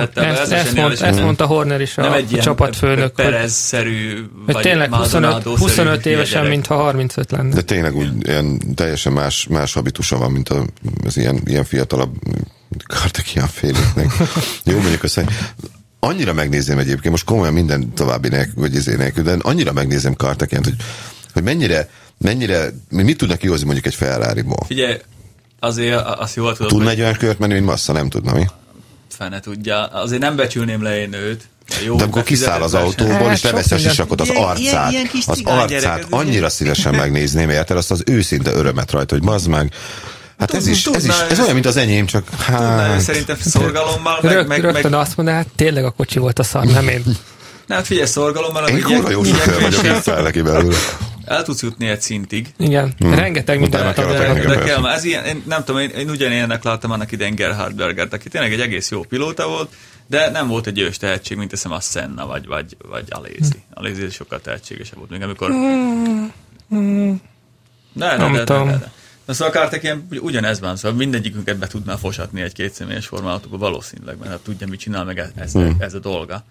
Ezt mondta Horner is, a csapatfőnök. Perez-szerű, vagy tényleg 25 évesen, mintha 35 lenne. De tényleg úgy ilyen teljesen más habitusa van, mint az ilyen fiatalabb Kartekian féléknek. Jó, mondjuk annyira megnézem egyébként, most komolyan minden további nélkül, de annyira megnézem Kartekiant, hogy mennyire, mit tudnak kihozni mondjuk egy Ferrari-ból? Figyelj, azért azt jól tudod. Tudna egy olyan kört menni, mint Massa, nem tudna, mi? Fene tudja. Azért nem becsülném le én őt. Jó, de amikor kiszáll az autóból, és levesz a sisakot, az arcát, annyira szívesen megnézném, érted? Azt az őszinte örömet rajta, hogy bazd meg. Hát ez olyan, mint az enyém, csak tudná, szerintem szorgalommal, rögtön azt mondaná, hát tényleg a kocsi volt a szar, nem én. Nem, hát figyelj, szorgalommal, én kurva jó sofőr vagyok, így fel neki belőle. El tudsz jutni egy szintig. Igen, rengeteg mindent. De kell, ez ilyen, én nem tudom, én ugyanilyennek láttam annak idején Gerhard Bergert, aki tényleg egy egész jó pilóta volt, de nem volt egy ős tehetség, mint teszem a Senna, vagy Alesi. Alesi sokkal tehetségesebb volt, még amikor... De. Szóval Kartekian ugyanez van, szóval mindegyikünket be tudná fosatni egy kétszemélyes formálautóba valószínűleg, mert hát tudja, mit csinál, meg ez a dolga.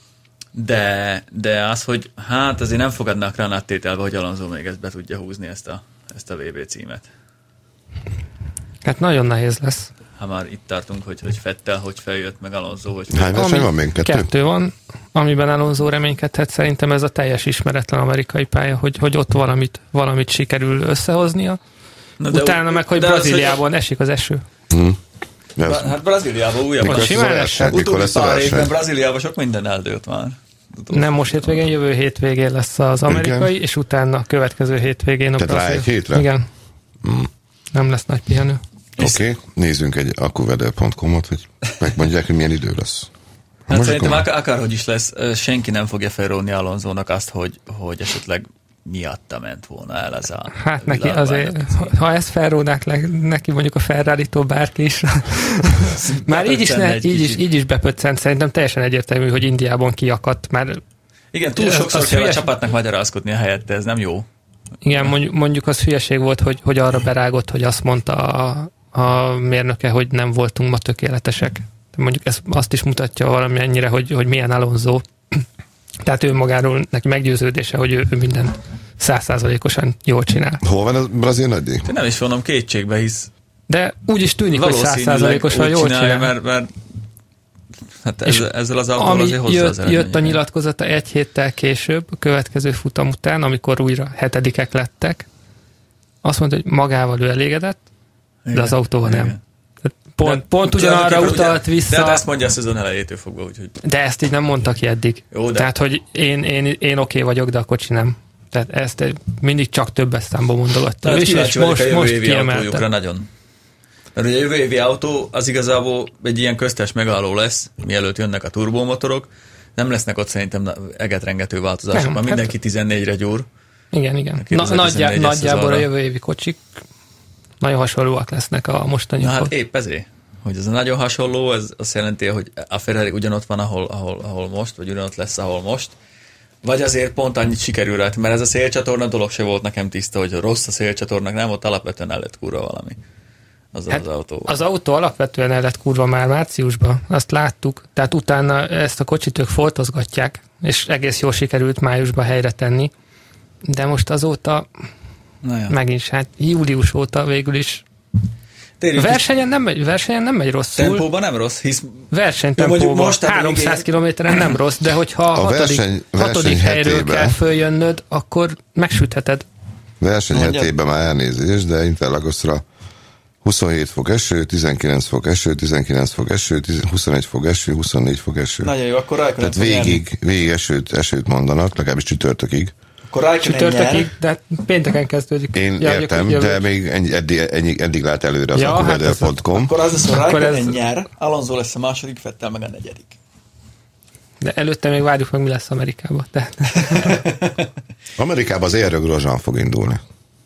De az, hogy hát azért nem fogadnak rá áttételve, hogy Alonso még ezt be tudja húzni, ezt a VB címet. Hát nagyon nehéz lesz. Ha már itt tartunk, hogy Vettel, hogy feljött, meg Alonso, hogy hány verseny van még? Kettő van, amiben Alonso reménykedhet. Szerintem ez a teljes ismeretlen amerikai pálya, hogy ott valamit sikerül összehoznia. Utána meg, hogy Brazíliában esik az eső. Hát Brazíliában újabb. Utóbbi pár évben Brazíliában sok minden eldőlt már. Nem most hétvégén, jövő hétvégén lesz az amerikai, igen. És utána a következő hétvégén a brazil. Tehát rá egy hétre? Igen. Nem lesz nagy pihenő. Oké, nézzünk egy akkuvedel.com-ot, hogy megmondják, hogy milyen idő lesz. Hát szerintem akárhogy is lesz, senki nem fogja felróni Alonsónak azt, hogy esetleg miatta ment volna el ez a... Hát neki azért, ha ezt felrónák neki mondjuk a Ferrari-tól bárki is, már így is bepöccent, szerintem teljesen egyértelmű, hogy Indiában kiakadt, már... Igen, túl sokszor kell a csapatnak magyarázkodni a helyette, ez nem jó. Igen, mondjuk az hülyeség volt, hogy arra berágott, hogy azt mondta a mérnöke, hogy nem voltunk ma tökéletesek. Mondjuk ez azt is mutatja valamennyire, hogy milyen Alonso. Tehát ő magáról neki meggyőződése, hogy ő minden 100%-osan jól csinál. Hol van a brazil nagydíj? Nem is vonom kétségbe, hisz... De úgy is tűnik, hogy 100%-osan jól csinál. Mert hát ezzel az autóval azért hozzá az jött a nyilatkozata egy héttel később, a következő futam után, amikor újra hetedikek lettek, azt mondta, hogy magával ő elégedett, de az autóval nem. Pont ugyanarra utalt vissza. De ezt mondja a szezon elejétől fogva, úgyhogy... De ezt így nem mondta ki eddig. Jó, de... Tehát, hogy én oké vagyok, de a kocsi nem. Tehát ezt mindig csak többes számban mondogatta. És most kiemelte. Nagyon. Mert ugye a jövő évi autó az igazából egy ilyen köztes megálló lesz, mielőtt jönnek a turbomotorok. Nem lesznek ott szerintem egetrengető változások, mert mindenki 14-re gyúr. Igen. Nagyjából a jövő évi kocsik nagyon hasonlóak lesznek a mostaniakhoz. Hát épp ezért, hogy ez a nagyon hasonló, ez azt jelenti, hogy a Ferrari ugyanott van, ahol most, vagy ugyanott lesz, ahol most. Vagy azért pont annyit sikerül rá, mert ez a szélcsatorna dolog se volt nekem tiszta, hogy rossz a szélcsatornak, nem, ott alapvetően el lett kurva valami. Az autó. Az autó alapvetően el lett kurva már márciusban, azt láttuk, tehát utána ezt a kocsit ők foltozgatják, és egész jól sikerült májusban helyre tenni, de most azóta megint hát július óta végül is versenyen nem megy rosszul. Tempóban nem rossz, hisz... Versenytempóban 300 kilométeren nem rossz, de hogyha a hatodik helyről kell följönnöd, akkor megsütheted. Versenyhetében már elnézés, de Interlagosra 27 fok eső, 19 fok eső, 19 fok eső, 21 fok eső, 24 fok eső. Nagyon jó, akkor Raikkonen. Tehát végig esőt mondanak, legalábbis csütörtökig. Csütörtökig, de pénteken kezdődik. Én értem, de még eddig lát előre az AccuWeather.com. Akkor az lesz, hogy Raikkonen nyer, Alonso lesz a második, Vettel meg a negyedik. De előtte még várjuk meg, mi lesz Amerikában. Amerikában az Érő Grosjean fog indulni.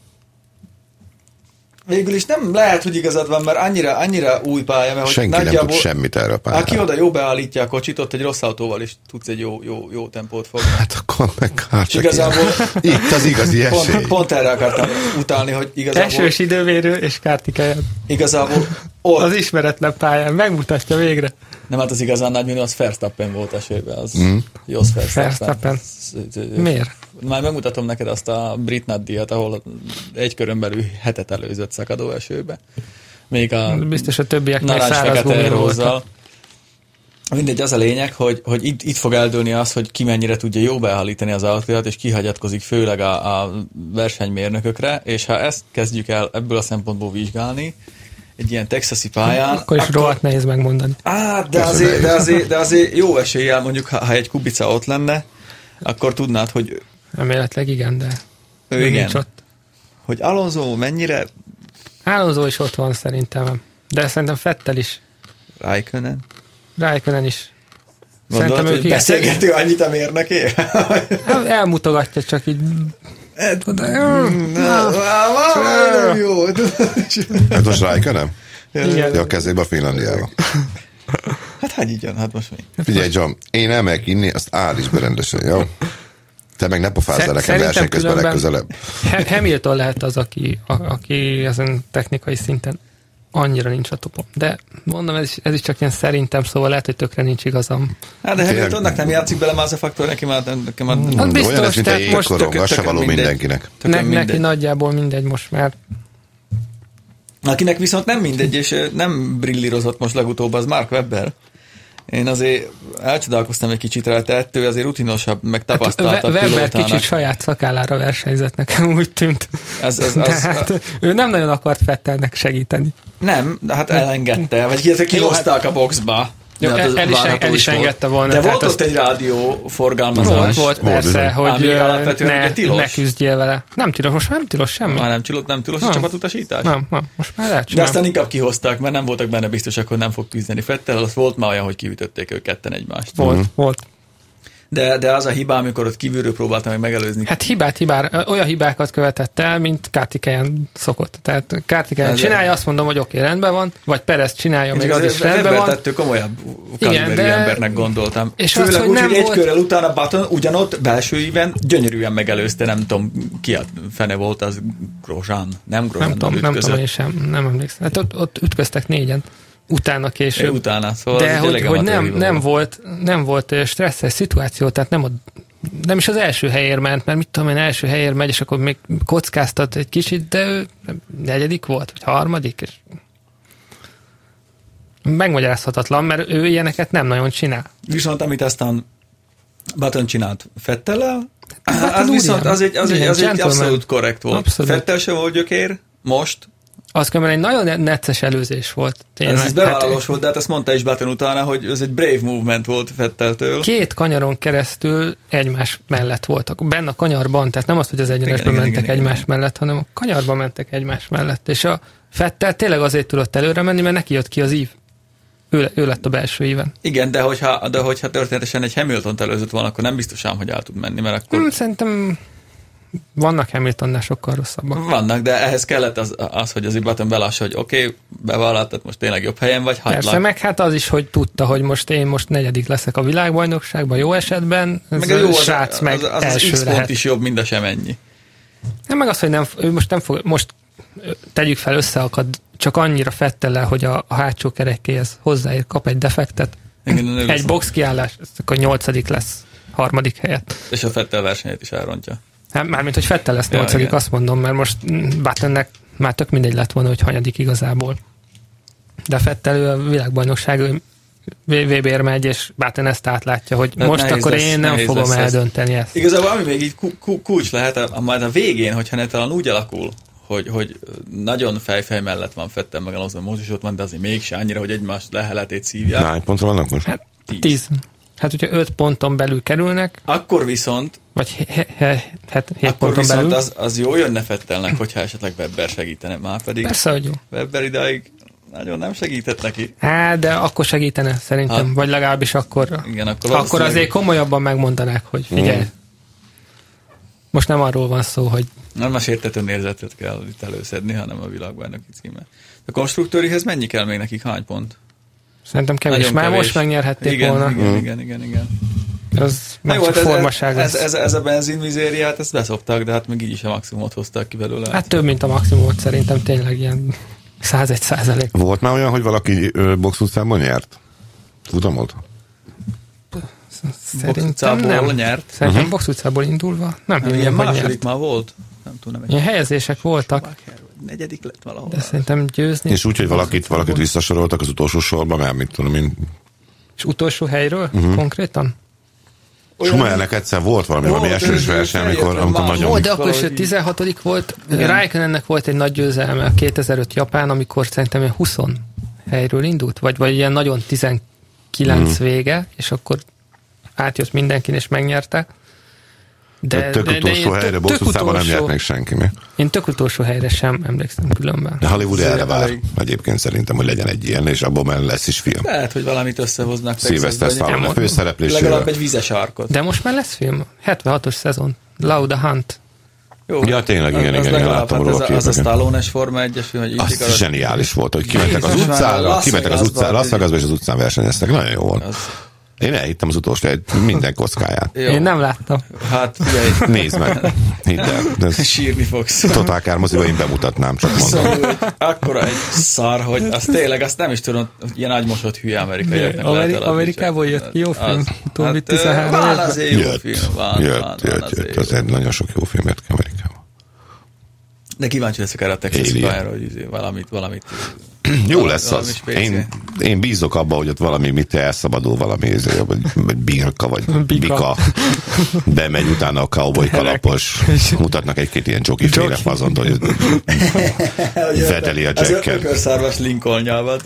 Végül is nem lehet, hogy igazad van, mert annyira új pálya, mert senki nem tud semmit erre a pályára. Aki oda jó beállítja a kocsit, ott egy rossz autóval is tudsz egy jó tempót fogni. Hát akkor meg igazából itt az igazi esély. Pont erre akartam utálni, hogy igazából... Esős időmérő és Kártikejen. Igazából ott... Az ismeretlen pályán, megmutatja végre. Nem, hát az igazán nagy minő, az Verstappen volt esőben, az Jos Verstappen. Miért? Már megmutatom neked azt a brit nagydíjat, ahol egy körön belül hetet előzött szakadó esőbe. Még a biztos a többieknek száraz gumírózzal. Mindegy, az a lényeg, hogy itt fog eldőlni az, hogy ki mennyire tudja jó beállítani az autóját, és ki hagyatkozik főleg a versenymérnökökre, és ha ezt kezdjük el ebből a szempontból vizsgálni, egy ilyen texasi pályán... Akkor is rohadt nehéz megmondani. De azért jó eséllyel, mondjuk, ha egy Kubica ott lenne, akkor tudnád, hogy... Remélhetleg igen, de ő igen. Ott. Hogy Alonso mennyire... Alonso is ott van szerintem, de szerintem Vettel is. Raikkonen is. Gondolod, hogy beszélgető annyit a mérnöké? Elmutogatja csak így... Jó. Hát most Raikkonen? Igen. De a kezébe a Finlandiával. Hát hogy így jön, hát most mi? Figyelj, John, én elmegyek inni, azt állíts be rendesen, jó? Te meg ne pofázzál nekem verseny közben legközelebb. Hamilton lehet az, aki ezen technikai szinten annyira nincs a topon. De mondom, ez is csak ilyen szerintem, szóval lehet, hogy tökre nincs igazam. Hát de Hamiltonnak nem játszik bele már az a faktor, neki már... Hát biztos, olyan ez, mint egy jégkorong, az se való mindenkinek. Neki nagyjából mindegy most már. Akinek viszont nem mindegy, és nem brillírozott most legutóbb, az Mark Webber. Én azért elcsodálkoztam egy kicsit rá, ettől azért rutinosabb, meg tapasztaltabb pilótának. Webber kicsit saját szakállára versenyzett, nekem úgy tűnt. Ő nem nagyon akart Vettelnek segíteni. Nem, de hát elengedte, vagy kihozták a boxba. Jó, el is engedte volna. De volt ott egy rádió forgalmazás. Volt persze, hogy ne küzdjél vele. Nem tilos, most már nem tilos semmi. Már nem tilos a csapatutasítás? Nem, most már lehet. De aztán inkább kihozták, mert nem voltak benne biztosak, hogy nem fog küzdeni Vettel, az volt már olyan, hogy kiütötték ők ketten egymást. Volt. De az a hiba, amikor ott kívülről próbáltam meg megelőzni. Hát olyan hibákat követett el, mint Kártikejen szokott. Tehát Kártikejen csinálja, azt mondom, hogy oké, rendben van, vagy Perez csinálja, még az is rendben van. Ettől komolyabb kaliberű embernek gondoltam. És főleg az, úgy, hogy egy körrel utána Button ugyanott belső íven gyönyörűen megelőzte, nem tudom, ki a fene volt, az Grosjean. Nem tudom, én sem, nem emlékszem. Hát ott ütköztek négyen. Utána később. Utána, szóval de hogy nem volt stresszes szituáció, tehát nem is az első helyért ment, mert mit tudom én, első helyért megy, és akkor még kockáztat egy kicsit, de ő negyedik volt, vagy harmadik, és megmagyarázhatatlan, mert ő ilyeneket nem nagyon csinál. Viszont amit aztán Button csinált Vettellel, Az viszont az egy abszolút korrekt volt. Abszolút. Fettel se volt gyökér, most. Az különben egy nagyon necces előzés volt. Tényleg. Ez bevállalós volt, de hát ezt mondta is Button utána, hogy ez egy brave movement volt Fetteltől. 2 kanyaron keresztül egymás mellett voltak. Benne a kanyarban, tehát nem az, hogy az egyenesben mentek egymás mellett, hanem a kanyarban mentek egymás mellett. És a Vettel tényleg azért tudott előre menni, mert neki jött ki az ív. Ő lett a belső íven. Igen, de hogyha történetesen egy Hamiltont előzött volna, akkor nem biztos ám, hogy el tud menni, mert akkor... Szerintem vannak Hamiltonnál sokkal rosszabbak. Vannak, de ehhez kellett az hogy az Button belássa, hogy oké, bevallattad, most tényleg jobb helyen vagy, hagylak. Persze, meg hát az is, hogy tudta, hogy én most 4. leszek a világbajnokságban, jó esetben, meg a jó srác meg első az lehet. Pont is jobb, mint a semennyi. Nem, meg az, hogy ő most nem fog, most tegyük fel, összeakad csak annyira Vettellel, hogy a hátsó kerekéhez hozzáér, kap egy defektet, egy box kiállás, akkor 8. lesz 3. helyett. És a Vettel versenyét is elrontja. Hát, mármint, hogy Vettel lesz 8. Azt mondom, mert most Buttonnek már tök mindegy lett volna, hogy hanyadik igazából. De Vettel ő a világbajnokság, ő VB-re megy, és Button ezt átlátja, hogy most akkor én nem fogom eldönteni ezt. Igazából ami még így kulcs lehet, majd a végén, hogyha netán úgy alakul, hogy nagyon fejfej mellett van Vettel, meg az, hogy most is ott van, de azért mégse annyira, hogy egymást leheletét szívják. Hány pontra vannak most? Hát 10. Hát, hogyha 5 ponton belül kerülnek, akkor viszont vagy 7 akkor ponton belül. az jó jönne Vettelnek, hogyha esetleg Webber segítene, már pedig. Persze, hogy jó. Webber idáig nagyon nem segített neki. De akkor segítene szerintem, vagy legalábbis akkor. Igen, akkor azért komolyabban megmondanák, hogy figyelj. Most nem arról van szó, hogy... Nem a sértetlen érzetet kell itt előszedni, hanem a világbajnoki címe. A konstruktőrihez mennyi kell még nekik? Hány pont? Szerintem kevés. Nagyon már kevés. Most megnyerhették volna. Igen. Ez meg csak formaság. Ez a benzinmizériát, ezt beszopták, de hát meg így is a maximumot hozták ki belőle. Hát több, mint a maximumot szerintem tényleg ilyen 101%. Volt már olyan, hogy valaki box utcában nyert? Tudomod? Szerintem nem. Nyert. Szerintem box utcából indulva. Nem ilyen második már volt. Nem tudom. Ilyen helyezések voltak. 4. lett valahol. De szerintem győzni. És úgy, hogy valakit visszasoroltak az utolsó sorba, mert mit tudom én. És utolsó helyről konkrétan? Schumachernek egyszer volt valami esős verseny, amikor nagyon... Volt, de akkor is 16. volt. Raikkonennek volt egy nagy győzelme, 2005 Japán, amikor szerintem 20 helyről indult, vagy ilyen nagyon 19 vége, és akkor átjött mindenkin, és megnyerte. De tök utolsó helyre, box utcában nem nyert még senki még. Én tök utolsó helyre sem emlékszem különben. De Hollywood erre vár egyébként szerintem, hogy legyen egy ilyen, és abban már lesz is film. Lehet, hogy valamit összehoznak. Sylvester Stallone főszereplésével. Legalább egy vízes arkot. De most már lesz film. 76-os szezon. Lauda Hunt. Jó, ja, tényleg, igen, láttam róla képeket. Az a Stallone-es Forma 1-es film, hogy az zseniális volt, hogy kimentek az utcára, Las Vegasba és az utcán versenyeztek. Nagyon jó volt. Én elhittem az utolsó minden kockáját. Jó. Én nem láttam. Hát figyelj. Nézd meg. Hidd el. Sírni fogsz. Totál Kármoziba én bemutatnám, csak mondom. Szóval, akkora egy szar, hogy az tényleg, azt nem is tudom, ilyen agymosott hülye amerikaiaknak lehet eladni. Amerikából jött ki jó film? Utóbbi 13 évben. Van azért jó film. Jött. Azért nagyon sok jó film jött ki Amerikában. De kíváncsi leszek erre a Texas pályára, hogy valamit jó lesz az. Én bízok abba, hogy ott valami elszabadul, valami vagy birka, vagy bika bemegy utána a cowboy kalapos, mutatnak egy-két ilyen jockey-féle fazont, hogy vedeli a jacket. Az ökörszárvas Lincoln nyelvet.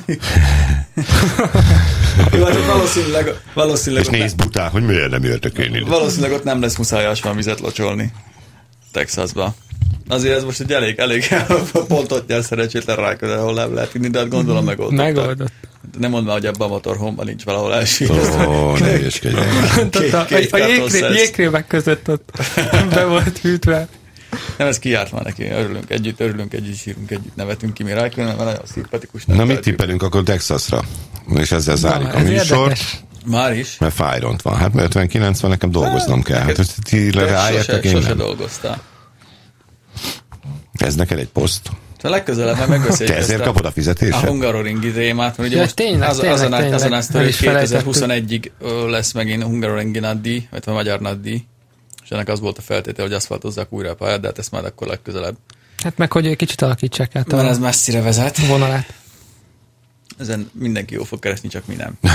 Valószínűleg és nézd bután, hogy miért nem jöttek én ide. Valószínűleg ott nem lesz muszáj ásványvizet locsolni Texasba. Azért ez most egy elég pontot nyer szerencsétlen Raikkonen, ahol nem lehet inni, de hát gondolom megoldott. Nem mondd már, hogy abban a motorhomban nincs valahol elsőt. Ne ügyeskedjen. A jégkrémek között ott be volt hűtve. Nem, ez kijárt már neki. Örülünk együtt, sírunk együtt, nevetünk ki, mi Raikkonen, mert nagyon szimpatikus. Na mit tippelünk akkor Texasra? És ezzel zárjuk a műsor. Már is? Mert fájront van. Hát mert 59 van, nekem dolgoznom kell. Hát ti ráértek, én nem. Sose dolgoztál. Ez neked egy poszt? A legközelebb már megbeszéljük. Te ezért kapod a fizetést? A Hungaroring idémát, mert ugye ja, most tényleg, azon azt, hogy 2021-ig lesz megint Hungaroring nagydíj, vagy a magyar nagydíj, és ennek az volt a feltétel, hogy aszfaltozzák újra a pályát, de hát ezt már akkor legközelebb. Hát meg, hogy kicsit alakítsák át mert ez messzire vezet. Vonalát. Ezen mindenki jó fog keresni, csak mi nem.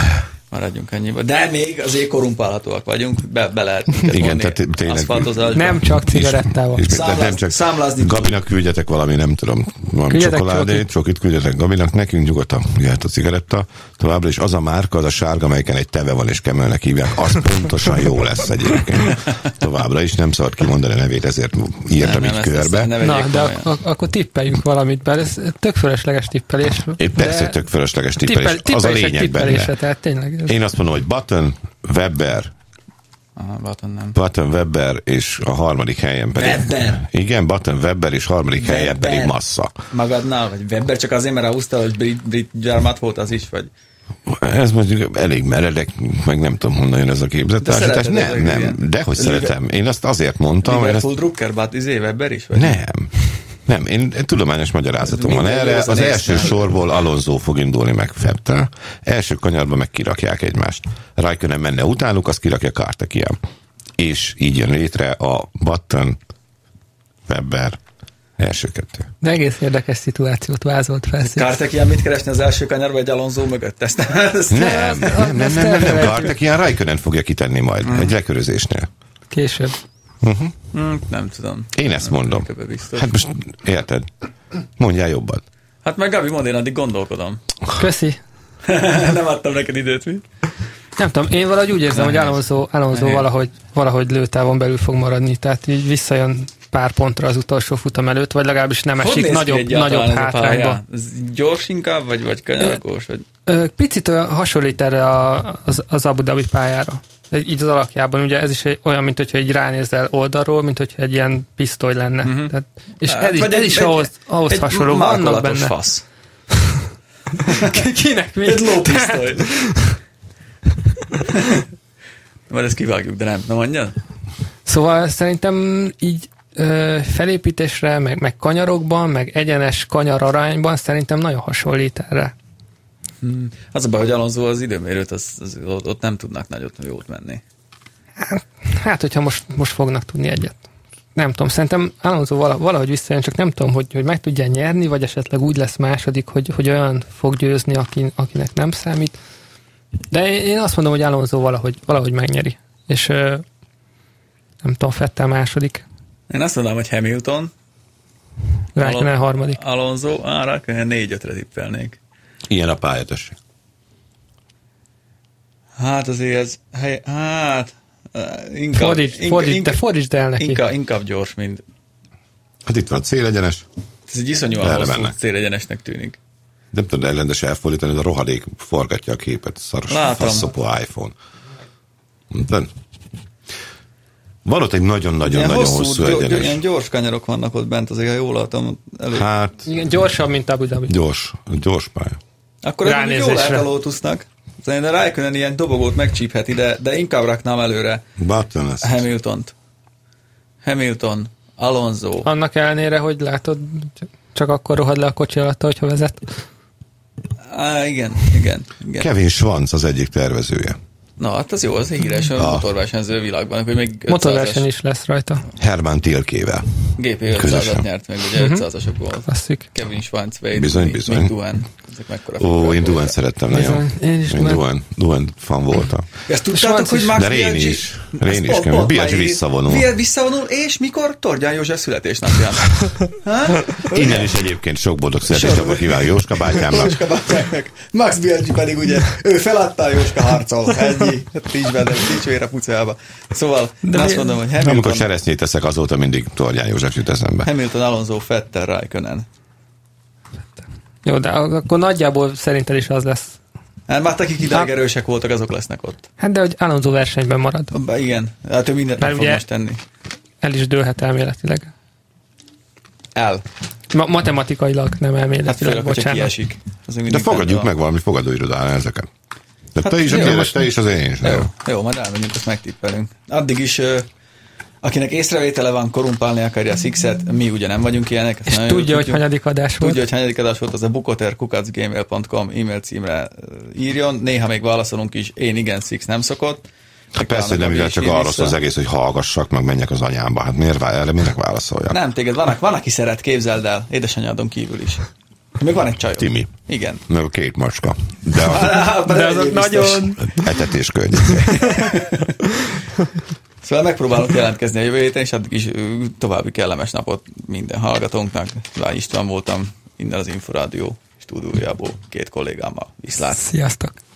Maradjunk ennyiben. De még azért korrumpálhatóak vagyunk, be lehet igen, tehát tényleg. Nem csak cigarettával. Nem csak számlázni. Gabinak küldjetek valami, nem tudom, valami csokoládét, csokit küldjetek Gabinak, nekünk nyugodtan jöhet a cigaretta. Továbbra is az a márka, az a sárga, amelyiken egy teve van és Kemelnek hívják, az pontosan jó lesz egyébként. Továbbra is nem szabad kimondani a nevét, ezért írtam így körbe. Na, de akkor tippeljünk valamit, bár ez tök fölösleges tippelés. Persze tök fölösleges tippelés. Az a lényeg benne. Tehát tényleg. Én azt mondom, hogy Button, Webber, Button, Webber, és a harmadik helyen pedig... Webber? Igen, Button, Webber, és harmadik helyen pedig Massa. Magadnál? Vagy Webber csak azért, mert ráhúztál, hogy brit gyarmat volt az is, vagy... Ez mondjuk elég meredek, meg nem tudom, honnan jön ez a képzettársítás. Nem, dehogy szeretem. Én azt azért mondtam... Liverpool Drucker, Webber is? Vagy? Nem, én tudományos magyarázatom van erre. Az első sorból Alonso fog indulni meg Vettel. Első kanyarban meg kirakják egymást. Raikkonen menne utánuk, azt kirakja Kártekián. És így jön létre a Button, Webber, első kettő. De egész érdekes szituációt vázolt fel. Kártekián mit keresne az első kanyarba egy Alonso mögött? Nem. Kártekián Raikkonen fogja kitenni majd egy lekörözésnél. Később. Nem tudom. Én ezt mondom. Hát most érted? Mondjál jobban. Hát meg Gabi, mondd, én addig gondolkodom. Köszi. Nem adtam neked időt, mi? Nem tudom, én valahogy úgy érzem, hogy Alonso valahogy lőtávon belül fog maradni, tehát így visszajön pár pontra az utolsó futam előtt, vagy legalábbis nem esik nagyobb hátrányba. Gyors inkább, vagy kanyargós? Picit hasonlít erre az Abu Dhabi pályára. Így az alakjában, ugye ez is olyan, mint hogyha így ránézel oldalról, mint hogyha egy ilyen pisztoly lenne. Tehát, és ez is ahhoz hasonló. Vannak benne. Fasz. Kinek mi? Egy lópisztoly. Majd ezt kivágjuk, de nem mondjad? Szóval szerintem így felépítésre, meg kanyarokban, meg egyenes kanyar arányban szerintem nagyon hasonlít erre. Az a baj, hogy Alonso az időmérőt, ott nem tudnak nagyot jót menni. Hát, hogyha most fognak tudni egyet. Nem tudom, szerintem Alonso valahogy visszajön, csak nem tudom, hogy meg tudja nyerni, vagy esetleg úgy lesz második, hogy olyan fog győzni, akinek nem számít. De én azt mondom, hogy Alonso valahogy megnyeri. És nem tudom, Vettel második. Én azt mondom, hogy Hamilton. Raikkonen harmadik. Alonso, Raikkonen 4-5-re tippelnék. Ilyen a pályatesség. Hát azért ez... Fordítsd el neki. Inkább gyors, mint... Hát itt van célegyenes. Ez egy iszonyúan hosszú célegyenesnek tűnik. Nem tudod ellendes elfordítani, de a rohadék forgatja a képet. Szaros faszopó iPhone. Van ott egy nagyon-nagyon hosszú egyenes. Ilyen gyors kanyarok vannak ott bent, azért ha jól látom. Hát... Igen, gyorsabb, mint Abu Dhabi. Gyors pálya. Akkor ez jól lehet a Lotusnak. Szerintem Raikkonen ilyen dobogót megcsípheti, de inkább raknám előre Hamilton, Alonso. Annak ellenére, hogy látod, csak akkor rohad le a kocsi alatt, hogyha vezet. Igen. Kevin Schwanz az egyik tervezője. Na, hát az jó, az híres a motorversenyző világban, hogy még motorverseny is lesz rajta. Hermann Tilkével. GP 500-at nyert meg, ugye 500-asok volt. Klasszik. Kevin Schwanz, Wade, bizony. Mick Doohan. Én Doohan szerettem nagyon. Én is Doohan fan voltam. Ezt tudtátok, hogy Max Biaggi... Rén is kemény. Biaggi visszavonul. Visszavonul, és mikor? Tordján József születésnapján. Innen is egyébként sok boldog születésnapot kívánok Jóska bátyámnak. Max Biaggi pedig ugye, ő feladta a Jóska harcol. Ennyi. Nincs vére pucálba. Szóval azt mondom, hogy Hamilton... Amikor cseresznyét teszek, azóta mindig Tordján József jut eszembe. Hamilton, Alonso, Vettel, Raikkonen. Jó, de akkor nagyjából szerinted is az lesz. Hát már akik ideig erősek voltak, azok lesznek ott. Hát de hogy Alonso versenyben marad. Igen, hát ő mindent meg fog most tenni. El is dőlhet elméletileg. Matematikailag, nem elméletileg, hát bocsánat. Kiesik. De fogadjuk meg valami fogadóirodán ezeket. De hát te is a kéles, te is az én is. Jó, majd elmegyünk, azt megtippelünk. Addig is... Akinek észrevétele van, korumpálni akarja a Sixet, mi ugye nem vagyunk ilyenek. És tudja, hogy hanyadik adás volt. Tudja, hogy hanyadik adás volt, az a bukoter@gmail.com e-mail címre írjon. Néha még válaszolunk is, én igen, Six nem szokott. Hát persze, hogy nem igaz, csak arról szól az egész, hogy hallgassak, meg menjek az anyámba. Hát minek válaszoljak? Nem, téged van, aki szeret, képzeld el, édesanyádon kívül is. Még van egy csajom. Timi. Igen. Meg 2 macska. De azok nagyon... Etetés környéke. Szóval megpróbálok jelentkezni a jövő héten, és addig is további kellemes napot minden hallgatónknak. Lány István voltam, innen az Inforádió stúdiójából 2 kollégámmal. Viszlát! Sziasztok!